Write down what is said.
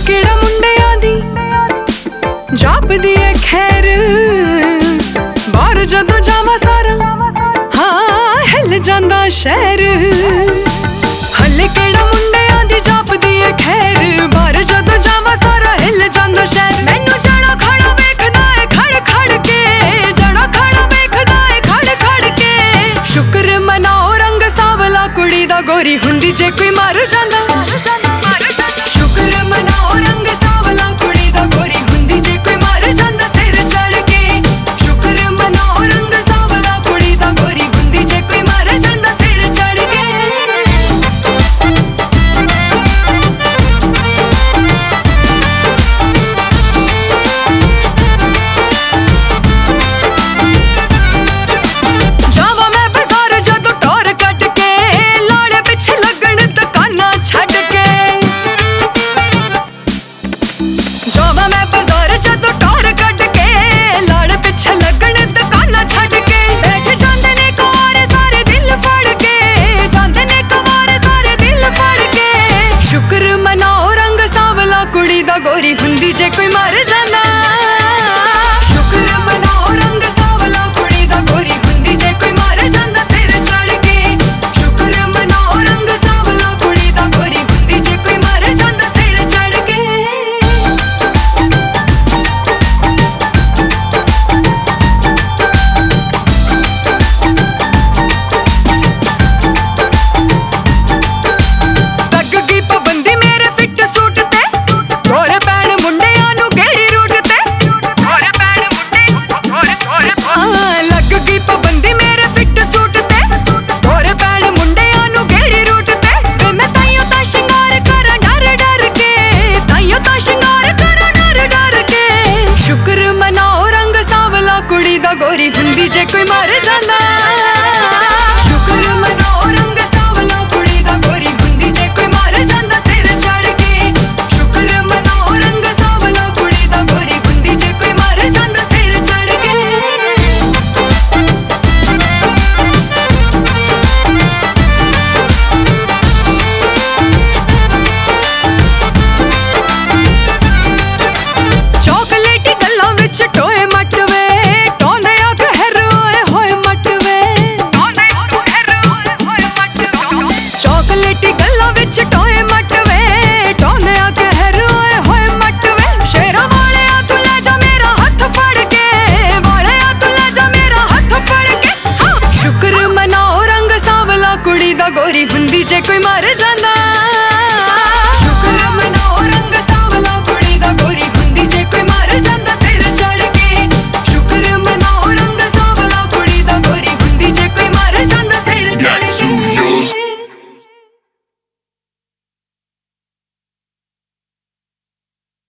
केड़ा मुंडियां दी जापदी है खैर, बाहर जदों जावां सारा हाँ हिल जांदा शहर। हले केड़ा मुंडियां दी जापदी है खैर, बाहर जदों जावां सारा हिल जांदा शहर। मैनू जाना खड़ा वेखदा है खड़ खड़ के, जाना खड़ा वेखदा है खड़ खड़ के। शुक्र मनाओ रंग सावला कुड़ी दा गोरी हुंदी जे कोई मर जांदा। शुक्र मनाओ रंग सावला कुड़ी दा गोरी हुंदी जे कोई मर जांदा सिर चढ़ के। शुक्र मनाओ रंग सावला कुड़ी दा गोरी हुंदी जे कोई मर जांदा सिर चढ़ के। जावा मैं बाजार जदों टोर कट के, लाड़े पिछे लगन दुकाना छड्ड के। जावा मैं बाजार जदों टोर कट के, लाड़े पिछे लगन दुकाना छड्ड के। बैठ जांदे ने कुंवारे सारे दिल फड़ के, जांदे ने कुंवारे सारे दिल फड़ के। शुक्र मनाओ रंग सावला कुड़ी दा गोरी हुंदी जे कोई मर जांदा। शुक्र मनाओ रंग सावला कुड़ी दा गोरी हुंदी जे कोई मर जांदा सिर चढ़ के। शुक्र मनाओ रंग सावला कुड़ी दा गोरी हुंदी जे कोई मर जांदा सिर चढ़ के। लग गई पाबंदी मेरे फिट सूट ते, गोरे पैण मुंडियां नू गेड़ी रूट ते। गोरे पैण मुंडे लग गई पाबंदी मेरे फिट सूट ते, गोरे पैण मुंडियां नू गेड़ी रूट ते। वे मैं ताइयों ता शिंगार करा डर डर के, ताइयों ता शिंगार करा डर डर के। शुक्र मनाओ रंग सावला कुड़ी दा गोरी हुंदी जे कोई मर जांदा। शुक्र मनाओ रंग सावला कुड़ी दा गोरी हुंदी जे कोई मर जांदा सिर चढ़ के। शुक्र मनाओ रंग सावला कुड़ी दा गोरी हुंदी जे कोई मर जांदा सिर चढ़ के। चॉकलेटी गल्लां विच टोए मटवे, टोंदे आ कहर ओए होए मटवे। चॉकलेटी गल्लां विच टोए मटवे, टोंदे आ कहर ओए होए मटवे। शेरा वाले आ तू ले जा मेरा हथ फड़ के, वाले आ तू ले जा मेरा हथ फड़ के। हाँ शुक्र मनाओ रंग सावला कुड़ी दा गोरी हुंदी जे कोई मर जांदा।